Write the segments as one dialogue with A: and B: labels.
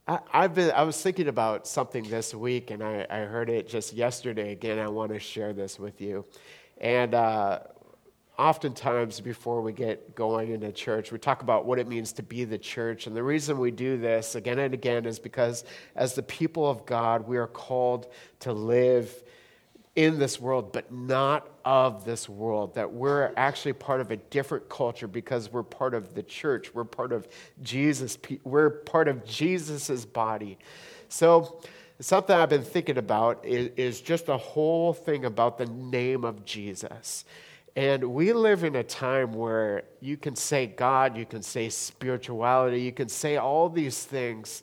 A: I was thinking about something this week, and I heard it just yesterday again. I want to share this with you. And oftentimes before we get going into church, we talk about what it means to be the church. And the reason we do this again and again is because as the people of God, we are called to live in this world, but not of this world, that we're actually part of a different culture because we're part of the church. We're part of Jesus. We're part of Jesus's body. So something I've been thinking about is just a whole thing about the name of Jesus. And we live in a time where you can say God, you can say spirituality, you can say all these things.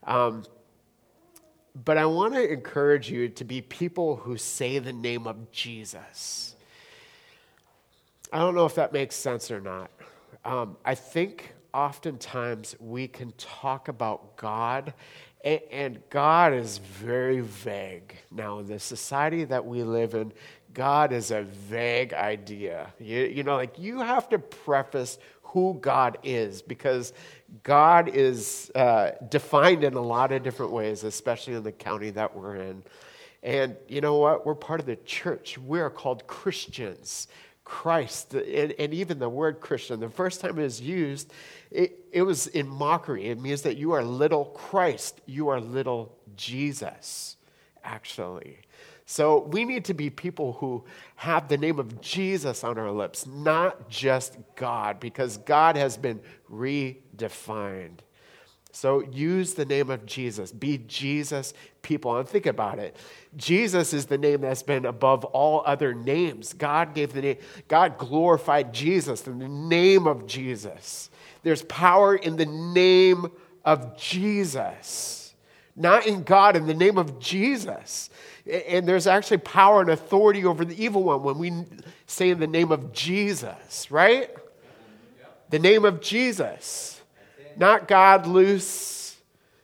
A: But I want to encourage you to be people who say the name of Jesus. I don't know if that makes sense or not. I think oftentimes we can talk about God, and God is very vague. Now, in the society that we live in, God is a vague idea. You have to preface who God is, because God is defined in a lot of different ways, especially in the county that we're in. And you know what? We're part of the church. We are called Christians. Christ, and even the word Christian, the first time it was used, it was in mockery. It means that you are little Christ. You are little Jesus, actually. So we need to be people who have the name of Jesus on our lips, not just God, because God has been redefined. So use the name of Jesus. Be Jesus people. And think about it. Jesus is the name that's been above all other names. God gave the name. God glorified Jesus in the name of Jesus. There's power in the name of Jesus. Not in God, in the name of Jesus. And there's actually power and authority over the evil one when we say in the name of Jesus, right? The name of Jesus. Not God loose,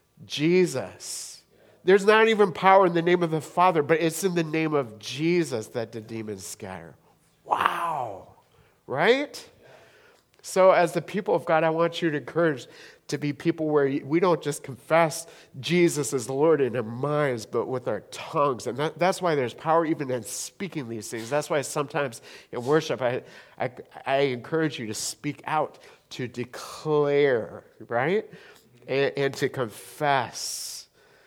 A: Jesus. There's not even power in the name of the Father, but it's in the name of Jesus that the demons scatter. Wow. Right? So as the people of God, I want you to encourage to be people where we don't just confess Jesus as the Lord in our minds, but with our tongues. And that's why there's power even in speaking these things. That's why sometimes in worship, I encourage you to speak out, to declare, right? And to confess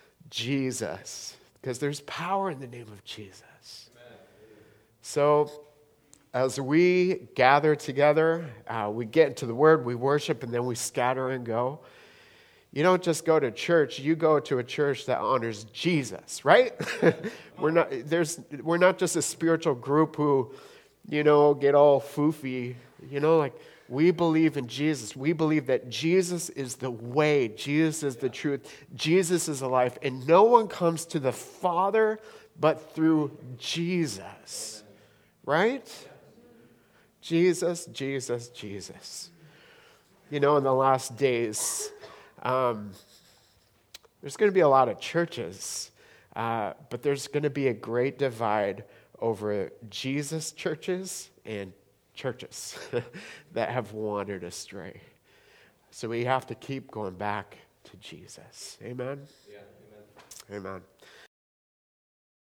A: Jesus. Because there's power in the name of Jesus. Amen. So as we gather together, we get into the Word, we worship, and then we scatter and go. You don't just go to church, you go to a church that honors Jesus, right? We're not just a spiritual group who, get all foofy. We believe in Jesus. We believe that Jesus is the way, Jesus is the truth, Jesus is the life, and no one comes to the Father but through Jesus, right? Jesus, Jesus, Jesus. In the last days, there's going to be a lot of churches, but there's going to be a great divide over Jesus churches and churches that have wandered astray. So we have to keep going back to Jesus. Amen?
B: Yeah, amen.
A: Amen.